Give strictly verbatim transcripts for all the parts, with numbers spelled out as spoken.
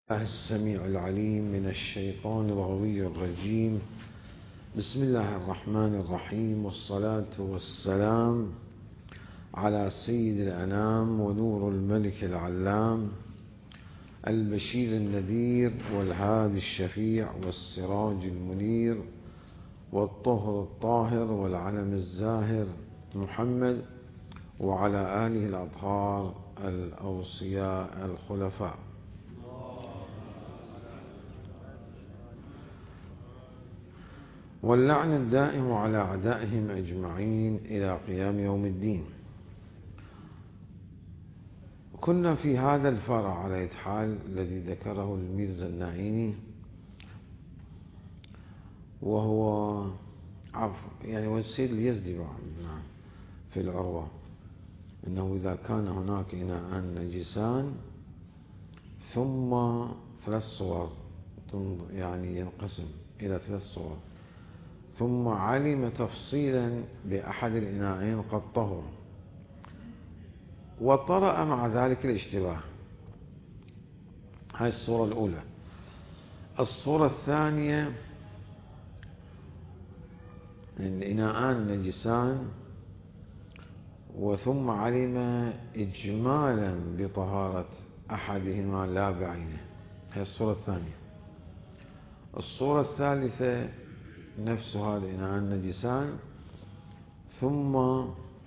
السميع العليم من الشيطان الغوي الرجيم. بسم الله الرحمن الرحيم، والصلاة والسلام على سيد الأنام ونور الملك العلام، البشير النذير والهادي الشفيع والسراج المنير والطهر الطاهر والعلم الزاهر محمد، وعلى آله الأطهار الأوصياء الخلفاء. واللعن الدائم على أعدائهم أجمعين إلى قيام يوم الدين. كنا في هذا الفرع على الحال الذي ذكره الميرزا النعيني، وهو عفو يعني والسيد اليزدي في العروة، أنه إذا كان هناك إناءان نجسان ثم ثلاث صور، يعني ينقسم إلى ثلاث صور، ثم علم تفصيلا بأحد الإناءين قد طهر، وطرأ مع ذلك الاشتباه. هاي الصورة الأولى. الصورة الثانية، الإناءان نجسان وثم علم إجمالا بطهارة أحدهما لا بعينه. هاي الصورة الثانية. الصورة الثالثة نفس هذا الإناءان نجسان ثم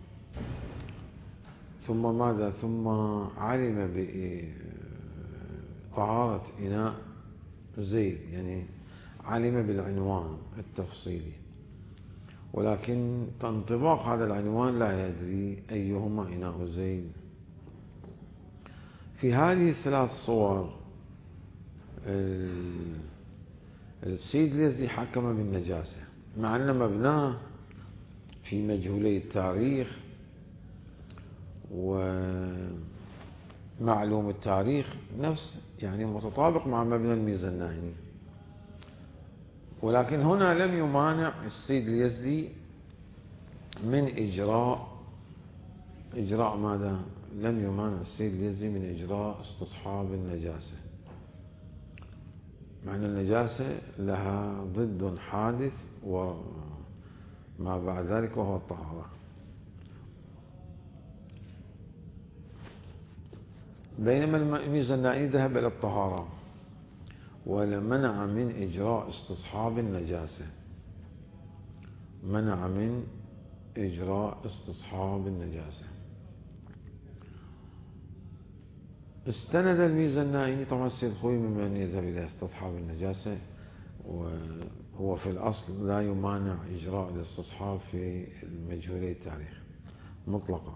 ثم ماذا ثم علم بطهارة إناء زيد، يعني علم بالعنوان التفصيلي، ولكن انطباق هذا العنوان لا يدري أيهما إناء زيد. في هذه الثلاث صور السيد اليزدي حكم بالنجاسة، مع أن مبناه في مجهولي التاريخ ومعلوم التاريخ نفس يعني متطابق مع مبنى الميرزا النعيني، ولكن هنا لم يمانع السيد اليزدي من إجراء إجراء ماذا؟ لم يمانع السيد اليزدي من إجراء استصحاب النجاسة، مع أن النجاسة لها ضد حادث وما بعد ذلك وهو الطهارة. بينما الميرزا النعيني ذهب إلى الطهارة ومنع من إجراء استصحاب النجاسة، منع من إجراء استصحاب النجاسة. استند الميرزا النعيني، طبعا السيد خوي ممن يذهب إلى استصحاب النجاسة، وهو في الأصل لا يمانع إجراء الاستصحاب في مجهولي التاريخ مطلقا.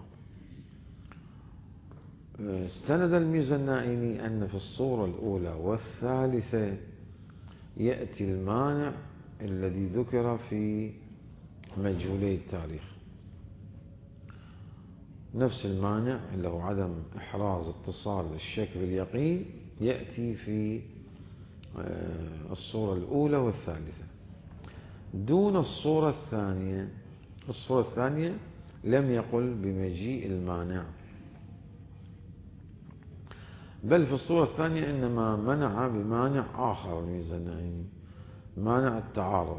استند الميرزا النعيني أن في الصورة الأولى والثالثة يأتي المانع الذي ذكر في مجهولي التاريخ، نفس المانع اللي هو عدم إحراز اتصال الشك باليقين يأتي في الصورة الأولى والثالثة دون الصورة الثانية. الصورة الثانية لم يقل بمجيء المانع، بل في الصورة الثانية إنما منع بمانع آخر الميرزا النعيني، مانع التعارض.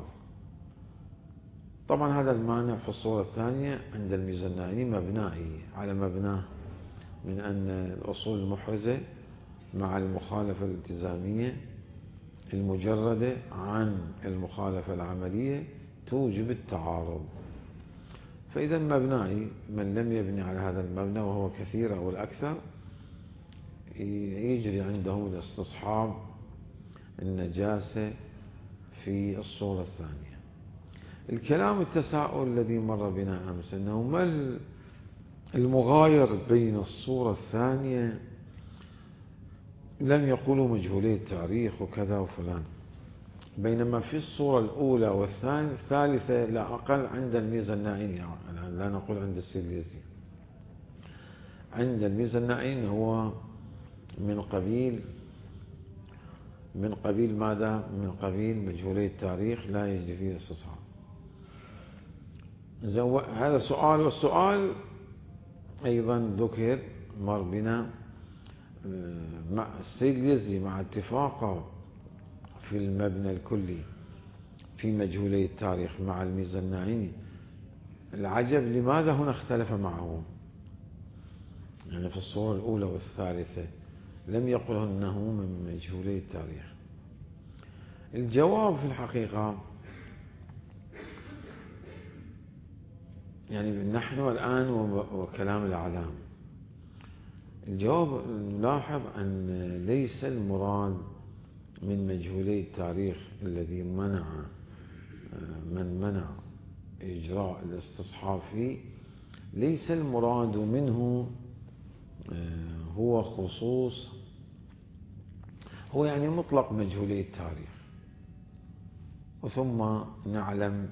طبعا هذا المانع في الصورة الثانية عند الميرزا النعيني مبنائي على مبناه من أن الأصول المحرزة مع المخالفة الالتزامية المجردة عن المخالفة العملية توجب التعارض. فإذا مبنائي من لم يبني على هذا المبنى وهو كثير أو الأكثر يجري عندهم الاستصحاب النجاسة في الصورة الثانية. الكلام التساؤل الذي مر بنا أمس أنه ما المغاير بين الصورة الثانية، لم يقولوا مجهولي التاريخ وكذا وفلان، بينما في الصورة الأولى والثالثة لا أقل عند الميرزا النعيني، لا نقول عند السيد اليزدي، عند الميرزا النعيني هو من قبيل من قبيل ماذا؟ من قبيل مجهولي التاريخ لا يجري فيه استصحاب. هذا سؤال، والسؤال أيضا ذكر مر بنا مع السيد اليزدي مع اتفاقه في المبنى الكلي في مجهولي التاريخ مع الميزة الناعيني، العجب لماذا هنا اختلف معه؟ يعني في الصورة الأولى والثالثة لم يقل أنه من مجهولي التاريخ. الجواب في الحقيقة يعني نحن الآن وكلام الأعلام، الجواب نلاحظ أن ليس المراد من مجهولي التاريخ الذي منع من منع إجراء الاستصحاب فيه، ليس المراد منه هو خصوص، هو يعني مطلق مجهولي التاريخ، وثم نعلم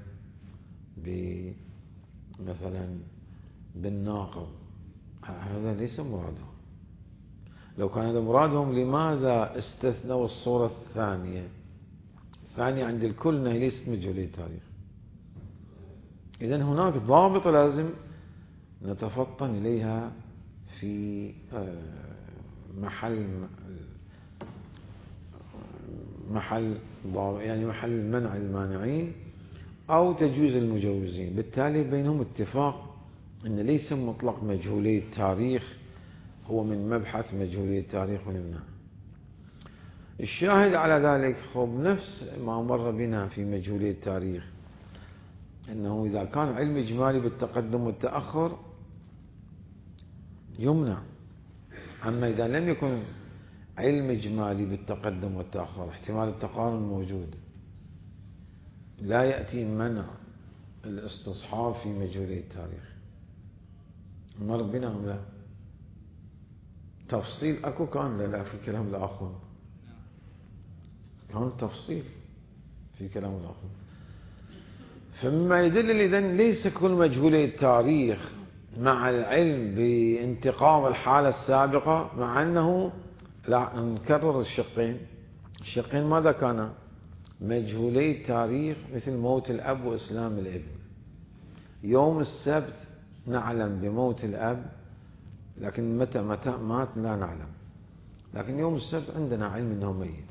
مثلا بالناقض، هذا ليس مرادهم. لو كان هذا مرادهم لماذا استثنوا الصورة الثانية؟ الثانية عند الكل أنها ليست مجهولي التاريخ. إذن هناك ضابط لازم نتفطن إليها في محل محل يعني محل منع المانعين أو تجويز المجوزين. بالتالي بينهم اتفاق أن ليس مطلق مجهولي التاريخ هو من مبحث مجهولي التاريخ ونمنع. الشاهد على ذلك خب نفس ما مر بنا في مجهولي التاريخ، أنه إذا كان علم إجمالي بالتقدم والتأخر يمنع، أما إذا لم يكن علم إجمالي بالتقدم والتأخر احتمال التقارن موجود، لا يأتي منع الاستصحاب في مجهولي التاريخ. مر بنا أم لا؟ تفصيل أكو كان لا لا في كلام الآخر، كان تفصيل في كلام الآخر. فمما يدل إذن ليس كل مجهولي التاريخ مع العلم بانتقام الحالة السابقة، مع أنه لا نكرر الشقين. الشقين ماذا كان؟ مجهولي التاريخ مثل موت الأب وإسلام الابن. يوم السبت نعلم بموت الأب، لكن متى متى مات لا نعلم، لكن يوم السبت عندنا علم أنه ميت.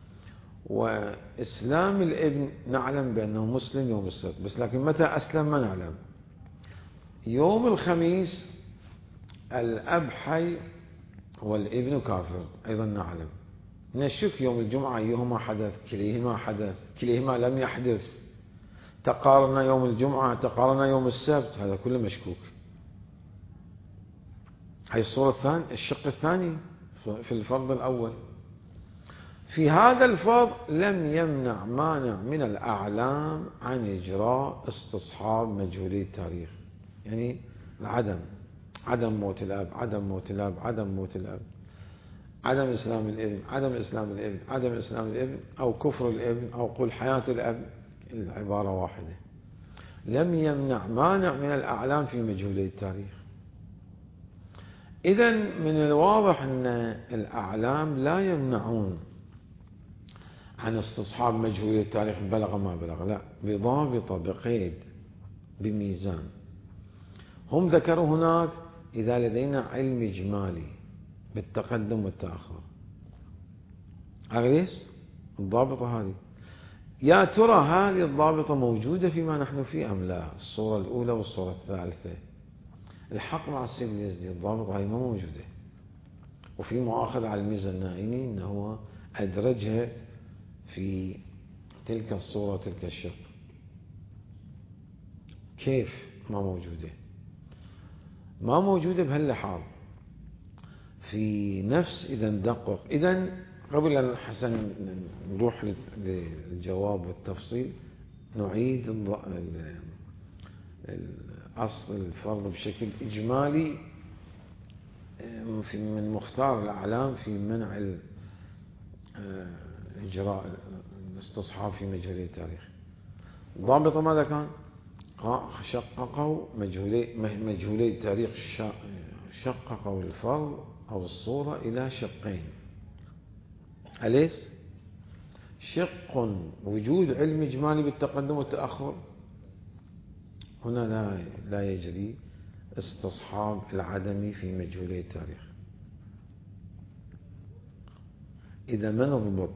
وإسلام الابن نعلم بأنه مسلم يوم السبت، بس لكن متى أسلم ما نعلم. يوم الخميس الأب حي والابن كافر أيضا نعلم. نشك يوم الجمعة أيهما حدث، كليهما حدث، كليهما لم يحدث، تقارن يوم الجمعة تقارن يوم السبت، هذا كله مشكوك. هاي الصورة الثانية، الشق الثاني في الفرض الأول. في هذا الفرض لم يمنع مانع من الأعلام عن إجراء استصحاب مجهولي التاريخ، يعني العدم، عدم موت الأب، عدم موت الأب، عدم موت الأب، عدم إسلام الابن، عدم إسلام الابن، عدم إسلام الابن، أو كفر الابن، أو قل حياة الأب، العبارة واحدة. لم يمنع مانع من الأعلام في مجهولي التاريخ. إذن من الواضح أن الأعلام لا يمنعون عن استصحاب مجهولي التاريخ بلغ ما بلغ، لا، بضابطة، بقيد، بميزان. هم ذكروا هناك إذا لدينا علم إجمالي بالتقدم والتأخر. أغليس الضابطة هذه، يا ترى هذه الضابطة موجودة فيما نحن فيه أم لا؟ الصورة الأولى والصورة الثالثة. الحق مع السيد اليزدي الضابطة هذه ما موجودة، وفي مؤاخذة على الميزة النائني أنه أدرجها في تلك الصورة تلك الشق. كيف ما موجودة؟ ما موجودة بهاللحاظ في نفس إذا ندقق. إذا قبل أن حسن نروح للجواب والتفصيل نعيد أصل الفرض بشكل إجمالي من مختار الأعلام في منع إجراء الاستصحاب في مجهولي التاريخ. ضابطة ماذا كان؟ شققوا مجهولي مجهولي التاريخ، شققوا الفرض أو الصورة إلى شقين. أليس؟ شق وجود علم إجمالي بالتقدم والتأخر، هنا لا لا يجري استصحاب العدمي في مجهولي التاريخ. إذا ما نضبط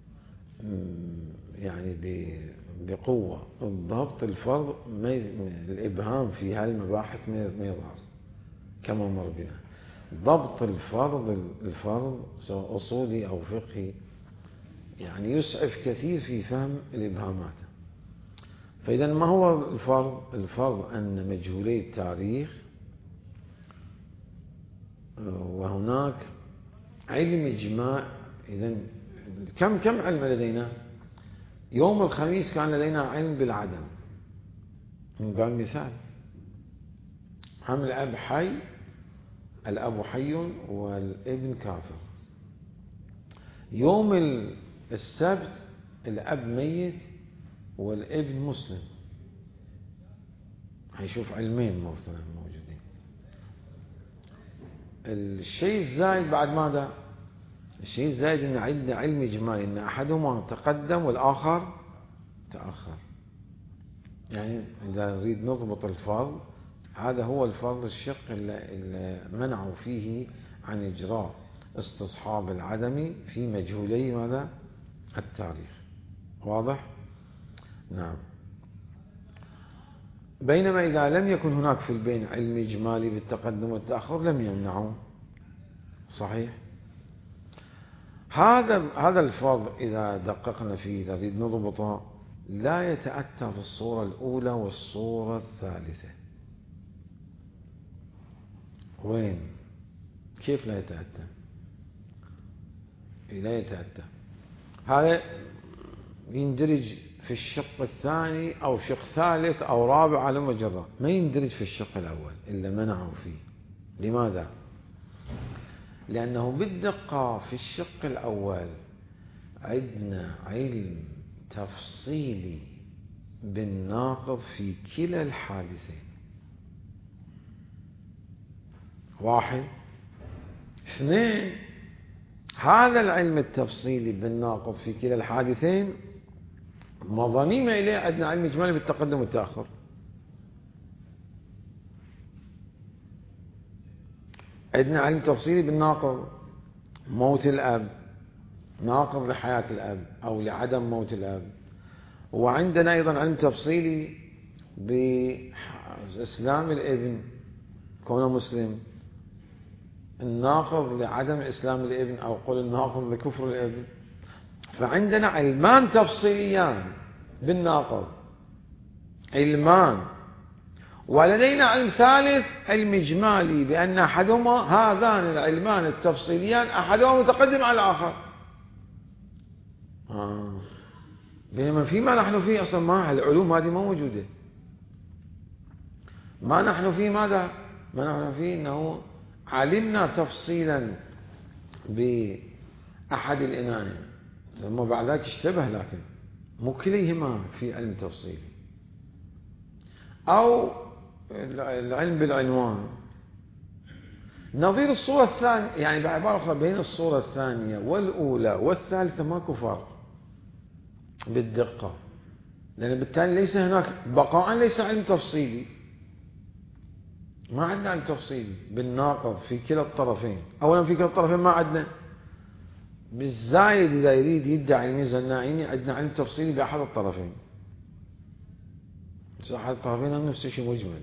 يعني بقوة الضبط الفرض، الإبهام في هالمباحث ما يظهر كما مر بنا. ضبط الفرض الفرض سواء أصولي أو فقهي يعني يسعف كثير في فهم الإبهامات. فإذا ما هو الفرض؟ الفرض أن مجهولي التاريخ، وهناك علم إجماع. إذا كم كم علم لدينا؟ يوم الخميس كان لدينا علم بالعدم من باب المثال. هم الأب حي، الأب حي والابن كافر. يوم السبت الأب ميت والابن مسلم. هيشوف علمين مثلا موجودين. الشيء الزايد بعد ماذا؟ الشيء الزايد ان عندنا علم اجمالي ان احدهما تقدم والاخر تاخر. يعني اذا نريد نضبط الفرض، هذا هو الفرض الشق اللي منعوا فيه عن اجراء استصحاب العدم في مجهولي ماذا؟ التاريخ. واضح؟ نعم. بينما إذا لم يكن هناك في البين علم إجمالي بالتقدم والتأخر لم يمنعه. صحيح؟ هذا هذا الفرض إذا دققنا فيه، إذا نريد نضبطه، لا يتأتى في الصورة الأولى والصورة الثالثة. وين؟ كيف لا يتأتى؟ لا يتأتى. هذا يندرج في الشق الثاني أو شق ثالث أو رابع على مجرة، ما يندرج في الشق الأول إلا منعه فيه. لماذا؟ لأنه بالدقة في الشق الأول عندنا علم تفصيلي بالناقض في كلا الحادثين. واحد. اثنين، هذا العلم التفصيلي بالناقض في كلا الحادثين مظنين إليه عندنا علم إجمالي بالتقدم والتأخر. عندنا علم تفصيلي بالناقض، موت الأب، ناقض لحياة الأب أو لعدم موت الأب. وعندنا أيضا علم تفصيلي بإسلام الابن كونه مسلم، الناقض لعدم إسلام الابن أو قول الناقض لكفر الابن. فعندنا علمان تفصيليان بالناقض، علمان. ولدينا علم ثالث علم إجمالي بأن أحدهما، هذان العلمان التفصيليان أحدهما متقدم على الآخر. آه. بينما فيما نحن فيه أصلا ما العلوم هذه ما موجودة. ما نحن فيه ماذا؟ ما نحن فيه أنه علمنا تفصيلا بأحد الإناءين ثم بعد ذلك اشتبه، لكن مو كليهما في علم تفصيلي. أو العلم بالعنوان. نظير الصورة الثانية، يعني بعبارة أخرى بين الصورة الثانية والأولى والثالثة ماكو فرق بالدقة، لأن بالتالي ليس هناك بقاء، ليس علم تفصيلي. ما عندنا علم تفصيلي بالناقض في كلا الطرفين. أولا في كلا الطرفين ما عندنا. بالزايد إذا يريد يدعي الميزة النائية عندنا علم تفصيلي بأحد الطرفين. أحد الطرفين هم نفس الشيء مجمل.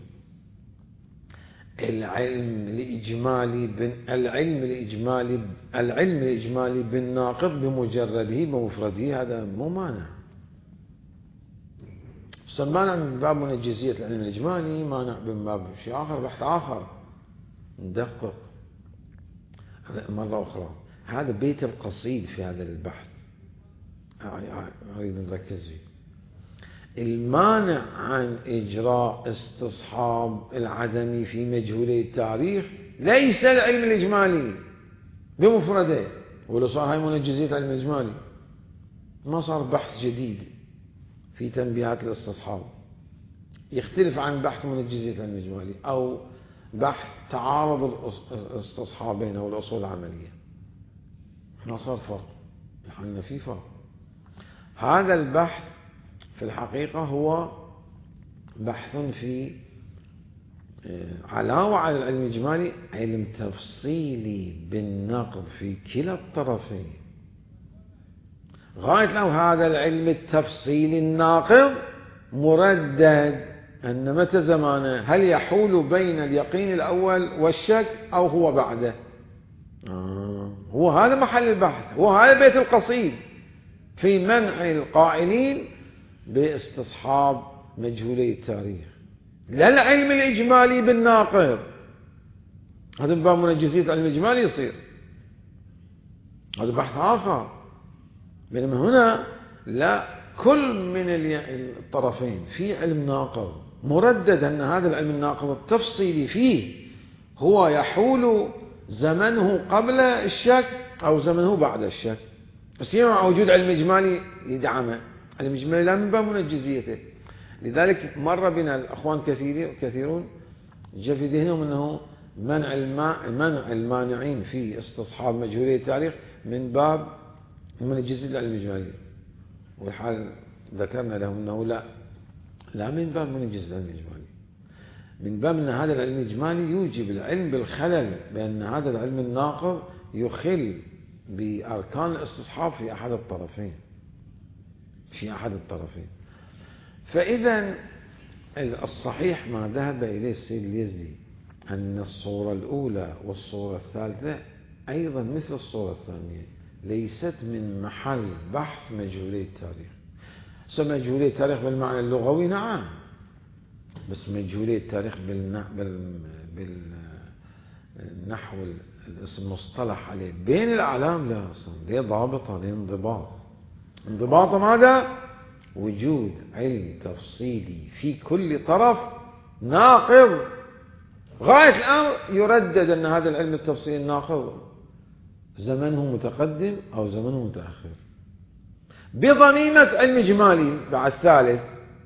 العلم الإجمالي بن العلم الإجمالي العلم الإجمالي بالناقض بمجرده بمفرده هذا مو مانع. مانع من باب منجزية العلم الإجمالي، مانع من باب شيء آخر، بحث آخر. ندقق مرة أخرى. هذا بيت القصيد في هذا البحث أريد نركز فيه. المانع عن إجراء استصحاب العدم في مجهولي التاريخ ليس العلم الإجمالي بمفرده. ولو صار هاي منجزية العلم الإجمالي ما صار بحث جديد في تنبيهات الاستصحاب يختلف عن بحث منجزية العلم الإجمالي أو بحث تعارض الاستصحابين أو الأصول العملية. ما صار فرق، نحن في فرق. هذا البحث في الحقيقة هو بحث في علاوة على العلم الإجمالي علم تفصيلي بالنقد في كلا الطرفين. غاية له هذا العلم التفصيلي الناقض مردد، أن متى زمانه، هل يحول بين اليقين الأول والشك أو هو بعده. آه هو هذا محل البحث، هو هذا بيت القصيد في منع القائلين باستصحاب مجهولي التاريخ، لا العلم الإجمالي بالناقض. هذا من باب منجزية العلم الإجمالي يصير، هذا بحث آخر. بينما هنا لا، كل من الطرفين في علم ناقض مردد، أن هذا العلم الناقض التفصيلي فيه هو يحول زمنه قبل الشك أو زمنه بعد الشك، بس مع وجود علم إجمالي يدعمه. علم إجمالي لا من باب منجزيته. لذلك مر بنا الأخوان كثيرون جاء في ذهنهم أنه منع منع المانعين في استصحاب مجهولية التاريخ من باب منجزية العلم الإجمالي، والحال ذكرنا لهم أنه لا لا من باب منجزية العلم الإجمالي، من باب أن هذا العلم الإجمالي يوجب العلم بالخلل، بأن هذا العلم الناقض يخل بأركان الاستصحاب في أحد الطرفين في أحد الطرفين. فإذا الصحيح ما ذهب إليه السيد اليزدي أن الصورة الأولى والصورة الثالثة أيضا مثل الصورة الثانية ليست من محل بحث مجهولي التاريخ. مجهولي التاريخ بالمعنى اللغوي نعم، بس مجهولي التاريخ بالنحو المصطلح عليه بين الأعلام لا، أصلا ليه ضابطة، ليه انضباط. انضباط ماذا؟ وجود علم تفصيلي في كل طرف ناقض. غاية الأمر يردد أن هذا العلم التفصيلي الناقض زمنه متقدم أو زمنه متأخر، بضميمة علم إجمالي بعد ثالث.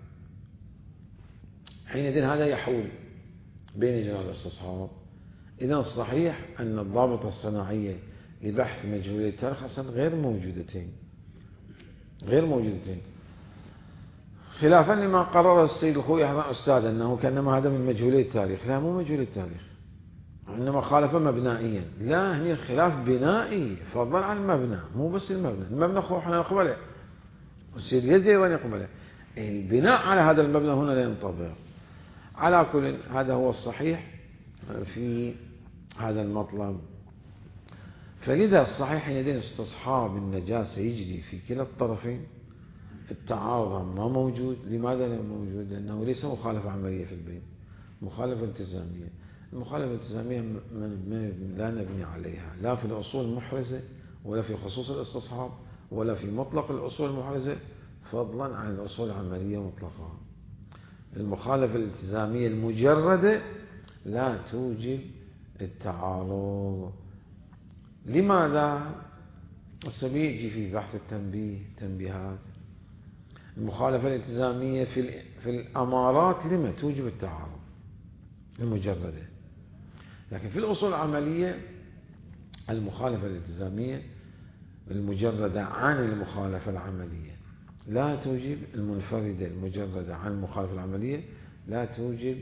حينئذ هذا يحول بين إجمال الاستصحاب. إذن الصحيح أن الضابطة الصناعية لبحث مجهولية التاريخ أصلا غير موجودتين غير موجودتين خلافا لما قرر السيد الخوئي أستاذ أنه كأنما هذا من مجهولية التاريخ. لا، مو مجهولية التاريخ، إنما خالف مبنائيا. لا، هني خلاف بنائي فضلا عن المبنى، مو بس المبنى. المبنى احنا نقبله، والسيد اليزدي أيضا يقبله، البناء على هذا المبنى هنا لا ينطبق. على كل هذا هو الصحيح في هذا المطلب. فلذا الصحيح حينئذ استصحاب النجاسة يجري في كلا الطرفين. التعارض ما موجود. لماذا لا موجود؟ لأنه ليس مخالفة عملية في البين، مخالفة التزامية. المخالفة الالتزامية لا نبني عليها لا في الأصول المحرزة ولا في خصوص الاستصحاب ولا في مطلق الأصول المحرزة، فضلا عن الأصول العملية مطلقا. المخالفة الالتزامية المجردة لا توجب التعارض. لماذا؟ السبيعي في بحث التنبيه تنبيهات. المخالفة الالتزامية في في الأمارات لما توجب التعارض المجردة، لكن في الأصول العملية المخالفة الالتزامية المجردة عن المخالفة العملية لا توجب، المنفردة المجردة عن المخالفة العملية لا توجب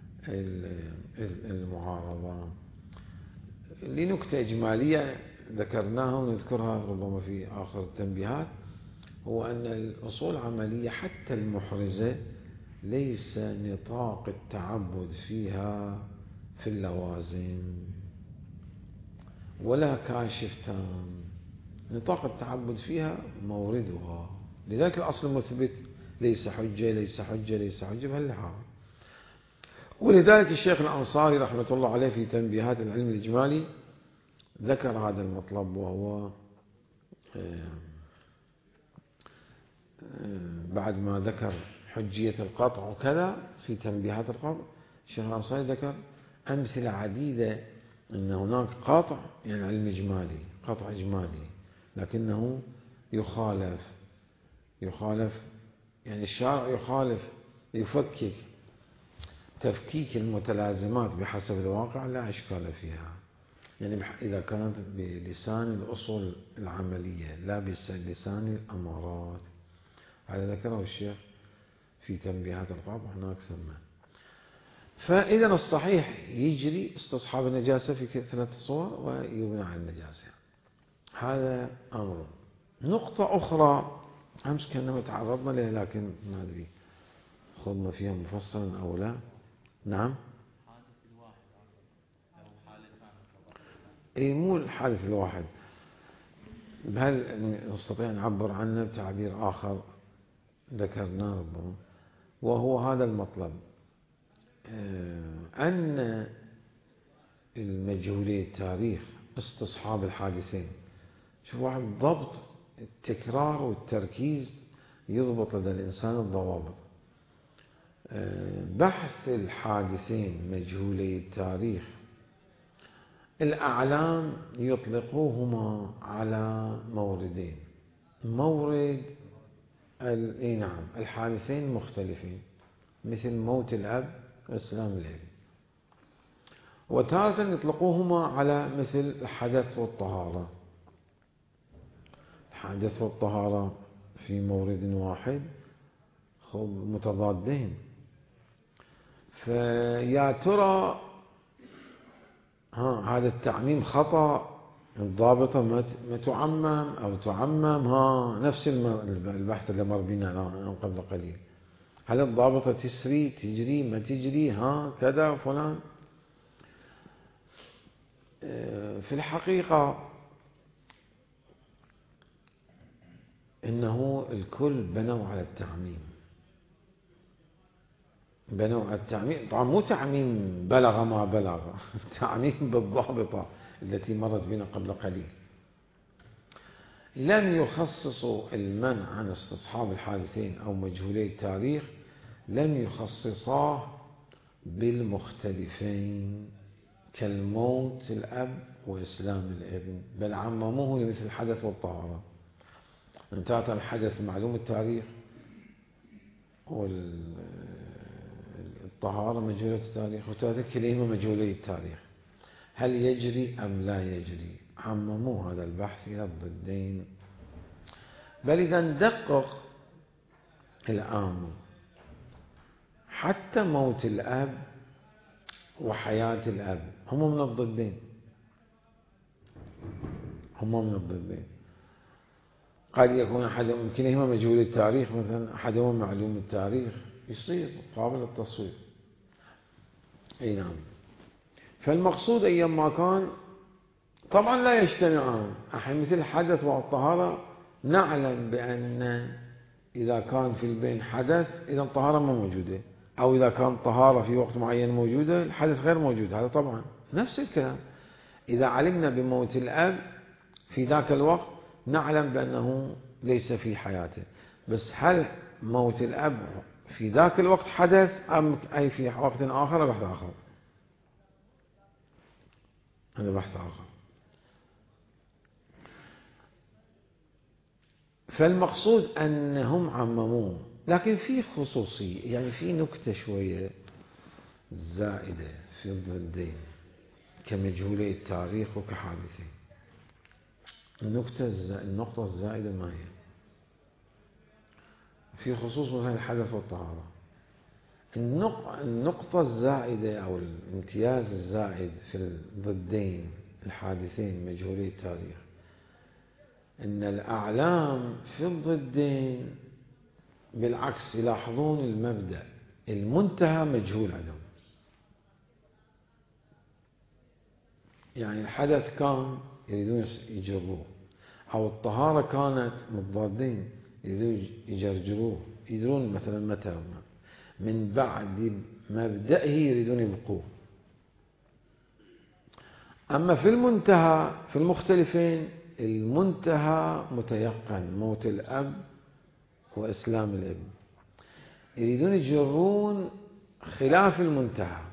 المعارضة. لنكتة إجمالية ذكرناها ونذكرها ربما في آخر التنبيهات، هو أن الأصول العملية حتى المحرزة ليس نطاق التعبد فيها في اللوازم ولا كاشف تام، نطاق التعبد فيها موردها. لذلك الأصل المثبت ليس حجة ليس حجة ليس حجة بهاللحاظ. ولذلك الشيخ الأنصاري رحمة الله عليه في تنبيهات العلم الإجمالي ذكر هذا المطلب، وهو بعد ما ذكر حجية القطع وكذا في تنبيهات القطع، الشيخ الأنصاري ذكر أمثلة عديدة أن هناك قطع يعني علم إجمالي، قطع إجمالي، لكنه يخالف يخالف يعني الشارع يخالف يفكك تفكيك المتلازمات بحسب الواقع لا إشكال فيها، يعني إذا كانت بلسان الأصول العملية لا بلسان الأمارات. هذا ذكره الشيخ في تنبيهات القطع هناك ثم. فإذا الصحيح يجري استصحاب النجاسة في ثلاث صور ويبنى على النجاسة. هذا أمر. نقطة أخرى أمس كنا تعرضنا لها لكن ما أدري خضنا فيها مفصلا أو لا. نعم. أي مو الحادث الواحد، هل نستطيع أن نعبر عنه بتعبير آخر ذكرناه ربما، وهو هذا المطلب أن المجهولي التاريخ استصحاب الحادثين. شوف واحد ضبط التكرار والتركيز يضبط لدى الإنسان الضوابط. بحث الحادثين مجهولي التاريخ الأعلام يطلقوهما على موردين. مورد اي نعم الحادثين مختلفين مثل موت الأب وإسلام الابن، وتارة يطلقوهما على مثل الحدث والطهارة. الحدث والطهارة في مورد واحد متضادين، فيا ترى ها هذا التعميم خطأ، الضابطة ما تعمم أو تعمم، ها نفس البحث اللي مر بنا قبل قليل، هل الضابطة تسري تجري ما تجري، ها كذا فلان. في الحقيقة إنه الكل بنوا على التعميم، بنوا على التعميم. طبعا مو تعميم بلغ ما بلغ، تعميم بالضابطة التي مرت بنا قبل قليل. لم يخصصوا المنع عن استصحاب الحادثين أو مجهولي التاريخ، لم يخصصاه بالمختلفين كالموت الأب وإسلام الابن، بل عمموه لمثل الحدث والطهارة. انتهت الحدث معلوم التاريخ والطهارة مجهولة التاريخ، وتاتي كلمة مجهولي التاريخ، هل يجري أم لا يجري؟ عمموا هذا البحث إلى الضدين. بل إذا ندقق الآن حتى موت الأب وحياة الأب هم من الضدين، هم من الضدين. قد يكون أحدهم كلهما مجهول التاريخ، مثلا أحدهم معلوم التاريخ، يصير قابل للتصوير. أي نعم. فالمقصود أيما كان طبعا لا يجتمعان. مثل الحدث والطهارة نعلم بأن إذا كان في البين حدث إذا الطهارة ما موجودة، أو إذا كان طهارة في وقت معين موجودة الحدث غير موجود. هذا طبعا نفس الكلام. إذا علمنا بموت الأب في ذاك الوقت نعلم بأنه ليس في حياته، بس هل موت الأب في ذاك الوقت حدث أم أي في وقت آخر؟ بحث آخر، هذا بحث آخر. فالمقصود أنهم عمموه، لكن في خصوصية، يعني في نكتة شوية زائدة في الضدين كمجهولي التاريخ وكحادثين. النكتة النقطة الزائدة ما هي؟ في خصوص مثلا الحدث والطهارة، النقطة الزائدة أو الامتياز الزائد في الضدين الحادثين مجهولي التاريخ أن الأعلام في الضدين بالعكس يلاحظون المبدأ، المنتهى مجهول عندهم. يعني الحدث كان يريدون يجروه، أو الطهارة كانت متضادين يريدون يجرجروه، يدرون مثلا متى من بعد مبدئه يريدون يبقوه. أما في المنتهى في المختلفين المنتهى متيقن، موت الأب وإسلام الابن، يريدون يجرون خلاف المنتهى.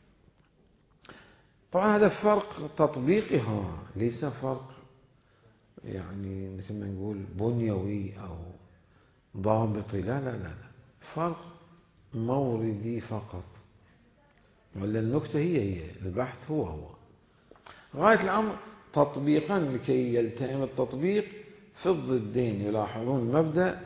طبعا هذا فرق تطبيقي، ها ليس فرق يعني مثل ما نقول بنيوي أو ضابطي، لا لا لا لا، فرق موردي فقط. ولا النكتة هي هي، البحث هو هو، غاية الأمر تطبيقا لكي يلتئم التطبيق في الضدين يلاحظون مبدأ،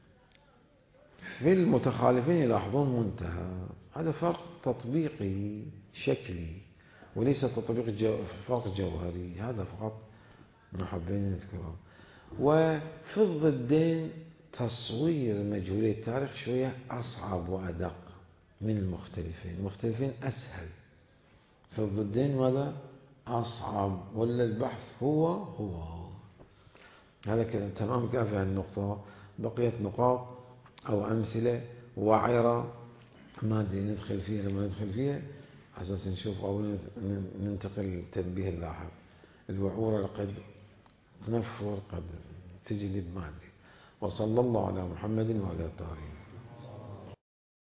في المتخالفين يلاحظون منتهى. هذا فرق تطبيقي شكلي وليس تطبيق جو فرق جوهري. هذا فقط نحبين نذكره. وفي الضدين تصوير مجهولي التاريخ شوية أصعب وأدق من المختلفين. المختلفين أسهل، في الضدين ماذا؟ أصعب، ولا البحث هو هو هو. هذا كلام تمام كافي عن النقطة. بقيت نقاط أو أمثلة وعرة ما أدري ندخل فيها لما ندخل فيها أساس نشوف أو ننتقل للتنبيه اللاحق. الوعورة قد تنفر قد تجلب ما أدري. وصلى الله على محمد وعلى الطاهرين.